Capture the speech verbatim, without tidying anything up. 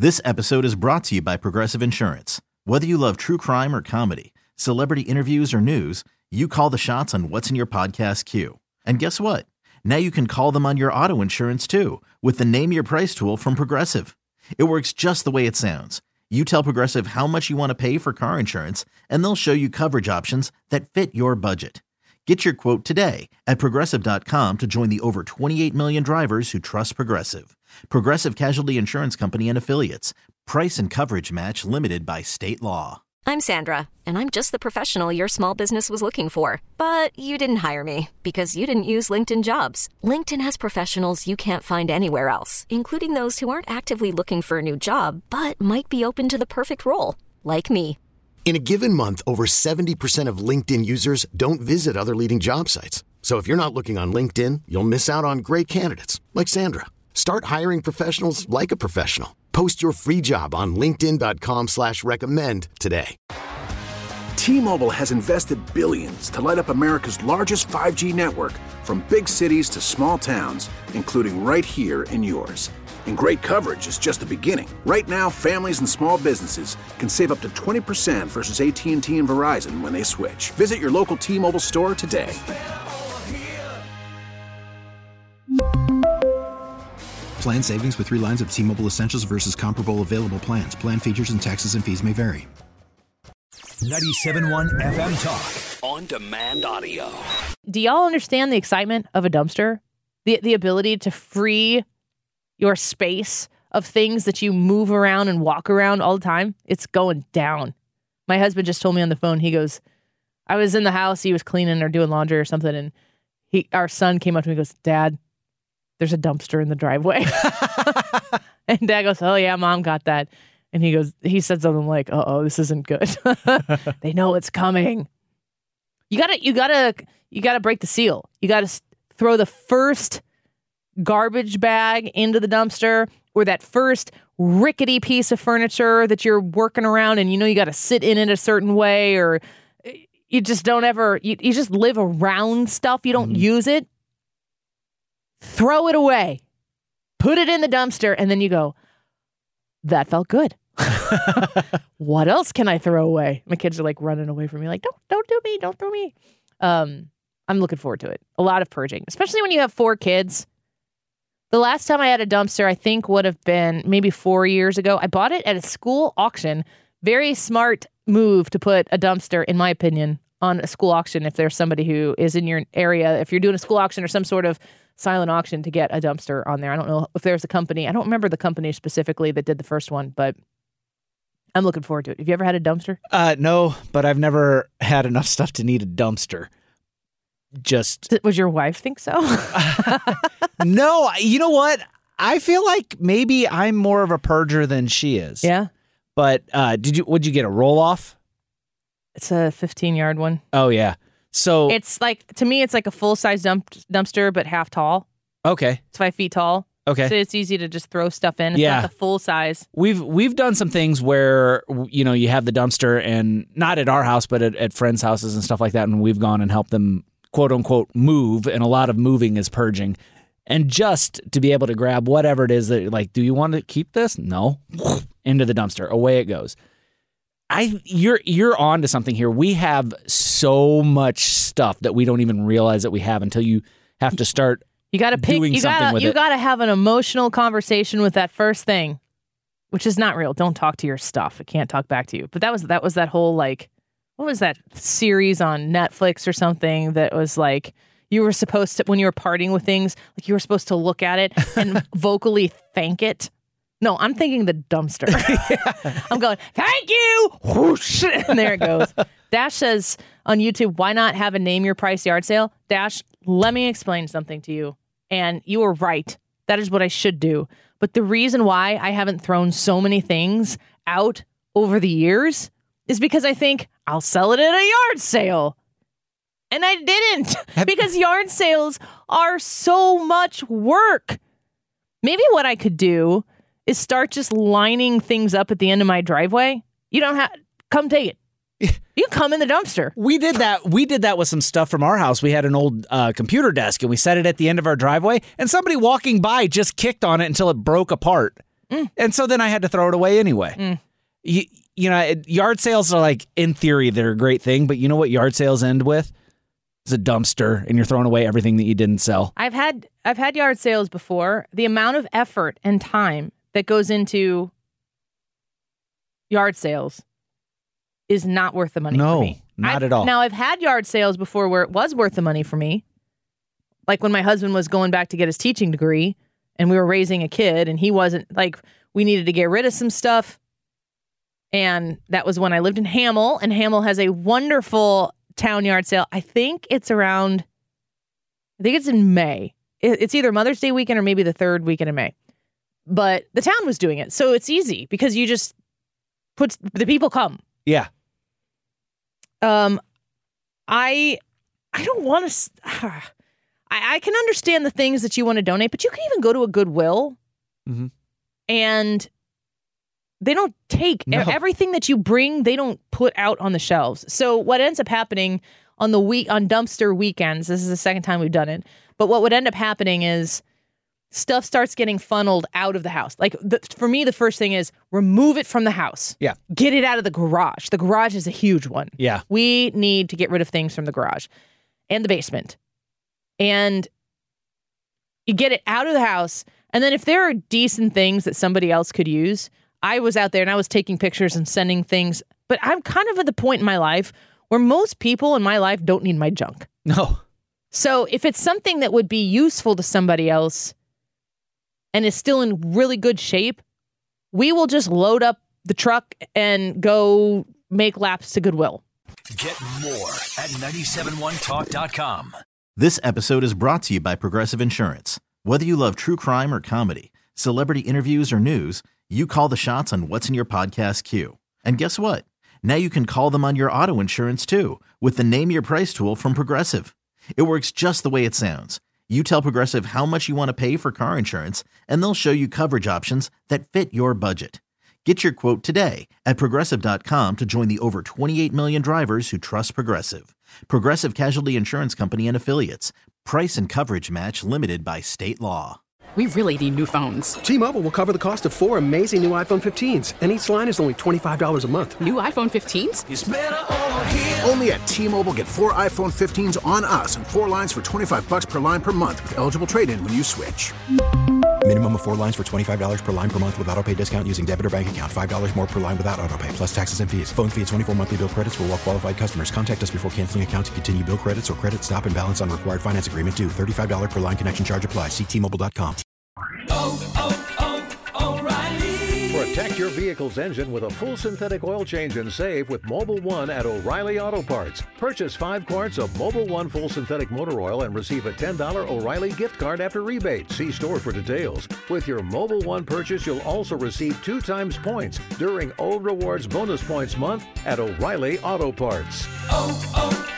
This episode is brought to you by Progressive Insurance. Whether you love true crime or comedy, celebrity interviews or news, you call the shots on what's in your podcast queue. And guess what? Now you can call them on your auto insurance too with the Name Your Price tool from Progressive. It works just the way it sounds. You tell Progressive how much you want to pay for car insurance, and they'll show you coverage options that fit your budget. Get your quote today at Progressive dot com to join the over twenty-eight million drivers who trust Progressive. Progressive Casualty Insurance Company and Affiliates. Price and coverage match limited by state law. I'm Sandra, and I'm just the professional your small business was looking for. But you didn't hire me because you didn't use LinkedIn Jobs. LinkedIn has professionals you can't find anywhere else, including those who aren't actively looking for a new job, but might be open to the perfect role, like me. In a given month, over seventy percent of LinkedIn users don't visit other leading job sites. So if you're not looking on LinkedIn, you'll miss out on great candidates like Sandra. Start hiring professionals like a professional. Post your free job on linkedin dot com slash recommend today. T-Mobile has invested billions to light up America's largest five G network, from big cities to small towns, including right here in yours. And great coverage is just the beginning. Right now, families and small businesses can save up to twenty percent versus A T and T and Verizon when they switch. Visit your local T-Mobile store today. Plan savings with three lines of T-Mobile Essentials versus comparable available plans. Plan features and taxes and fees may vary. ninety-seven point one F M Talk. On demand audio. Do y'all understand the excitement of a dumpster? The the ability to free your space of things that you move around and walk around all the time? It's going down. My husband just told me on the phone, he goes, I was in the house, he was cleaning or doing laundry or something, and he our son came up to me and goes, Dad, there's a dumpster in the driveway. And Dad goes, oh yeah, Mom got that. And he goes, he said something like, uh-oh, this isn't good. They know it's coming. You gotta, you gotta, you gotta break the seal. You gotta throw the first garbage bag into the dumpster, or that first rickety piece of furniture that you're working around and you know you got to sit in it a certain way, or you just don't ever, you, you just live around stuff. You don't mm-hmm. use it. Throw it away. Put it in the dumpster, and then you go, that felt good. What else can I throw away? My kids are like running away from me, like, don't, don't do me, don't throw me. Um, I'm looking forward to it. A lot of purging, especially when you have four kids. The last time I had a dumpster, I think would have been maybe four years ago. I bought it at a school auction. Very smart move to put a dumpster, in my opinion, on a school auction. If there's somebody who is in your area, if you're doing a school auction or some sort of silent auction, to get a dumpster on there. I don't know if there's a company. I don't remember the company specifically that did the first one, but I'm looking forward to it. Have you ever had a dumpster? Uh, no, but I've never had enough stuff to need a dumpster. Just would your wife think so? No, you know what? I feel like maybe I'm more of a purger than she is. Yeah. But uh, did you? Would you get a roll off? It's a fifteen yard one. Oh yeah. So it's like, to me, it's like a full size dump dumpster, but half tall. Okay. It's five feet tall. Okay. So it's easy to just throw stuff in. It's yeah. not the full size. We've we've done some things where, you know, you have the dumpster, and not at our house, but at, at friends' houses and stuff like that, and we've gone and helped them, quote unquote, move, and a lot of moving is purging. And just to be able to grab whatever it is that, like, do you want to keep this? No. Into the dumpster. Away it goes. I you're you're on to something here. We have so much stuff that we don't even realize that we have until you have to start you gotta pick, doing you something gotta, with you it. You got to have an emotional conversation with that first thing, which is not real. Don't talk to your stuff. It can't talk back to you. But that was that was that whole, like, what was that series on Netflix or something that was like, you were supposed to, when you were parting with things, like you were supposed to look at it and vocally thank it. No, I'm thinking the dumpster. Yeah. I'm going, thank you. Whoosh, and there it goes. Dash says on YouTube, why not have a name your price yard sale? Dash, let me explain something to you. And you are right. That is what I should do. But the reason why I haven't thrown so many things out over the years is because I think I'll sell it at a yard sale. And I didn't, because yard sales are so much work. Maybe what I could do is start just lining things up at the end of my driveway. You don't have, come take it. You come in the dumpster. We did that. We did that with some stuff from our house. We had an old uh, computer desk, and we set it at the end of our driveway, and somebody walking by just kicked on it until it broke apart. Mm. And so then I had to throw it away anyway. Mm. You, you know, it- yard sales are like, in theory, they're a great thing. But you know what yard sales end with? It's a dumpster, and you're throwing away everything that you didn't sell. I've had I've had yard sales before. The amount of effort and time that goes into yard sales is not worth the money No, for me. not I've- at all. Now, I've had yard sales before where it was worth the money for me. Like when my husband was going back to get his teaching degree and we were raising a kid and he wasn't, like, we needed to get rid of some stuff. And that was when I lived in Hamel, and Hamel has a wonderful town yard sale. I think it's around, I think it's in May. It- It's either Mother's Day weekend or maybe the third weekend in May. But the town was doing it. So it's easy because you just put, the people come. Yeah. Um, I, I don't want to, I, I can understand the things that you want to donate, but you can even go to a Goodwill Mm-hmm. and they don't take No. everything that you bring. They don't put out on the shelves. So what ends up happening on the week on dumpster weekends, this is the second time we've done it, but what would end up happening is stuff starts getting funneled out of the house. Like the, for me, the first thing is remove it from the house. Yeah. Get it out of the garage. The garage is a huge one. Yeah. We need to get rid of things from the garage and the basement. And you get it out of the house. And then if there are decent things that somebody else could use, I was out there and I was taking pictures and sending things. But I'm kind of at the point in my life where most people in my life don't need my junk. No. So if it's something that would be useful to somebody else and is still in really good shape, we will just load up the truck and go make laps to Goodwill. Get more at nine seven one talk dot com. This episode is brought to you by Progressive Insurance. Whether you love true crime or comedy, celebrity interviews or news, you call the shots on what's in your podcast queue. And guess what? Now you can call them on your auto insurance too with the Name Your Price tool from Progressive. It works just the way it sounds. You tell Progressive how much you want to pay for car insurance, and they'll show you coverage options that fit your budget. Get your quote today at Progressive dot com to join the over twenty-eight million drivers who trust Progressive. Progressive Casualty Insurance Company and Affiliates. Price and coverage match limited by state law. We really need new phones. T-Mobile will cover the cost of four amazing new iPhone fifteens, and each line is only twenty-five dollars a month. New iPhone fifteens? It's better over here. Only at T-Mobile, get four iPhone fifteens on us and four lines for twenty-five bucks per line per month with eligible trade-in when you switch. Minimum of four lines for twenty-five dollars per line per month with autopay discount using debit or bank account. five dollars more per line without autopay, plus taxes and fees. Phone fee at twenty-four monthly bill credits for well-qualified customers. Contact us before canceling account to continue bill credits or credit stop and balance on required finance agreement due. thirty-five dollars per line connection charge applies. See T Mobile dot com. Oh, oh, oh, O'Reilly. Protect your vehicle's engine with a full synthetic oil change and save with Mobile One at O'Reilly Auto Parts. Purchase five quarts of Mobile One full synthetic motor oil and receive a ten dollars O'Reilly gift card after rebate. See store for details. With your Mobile One purchase, you'll also receive two times points during O Rewards Bonus Points Month at O'Reilly Auto Parts. Oh,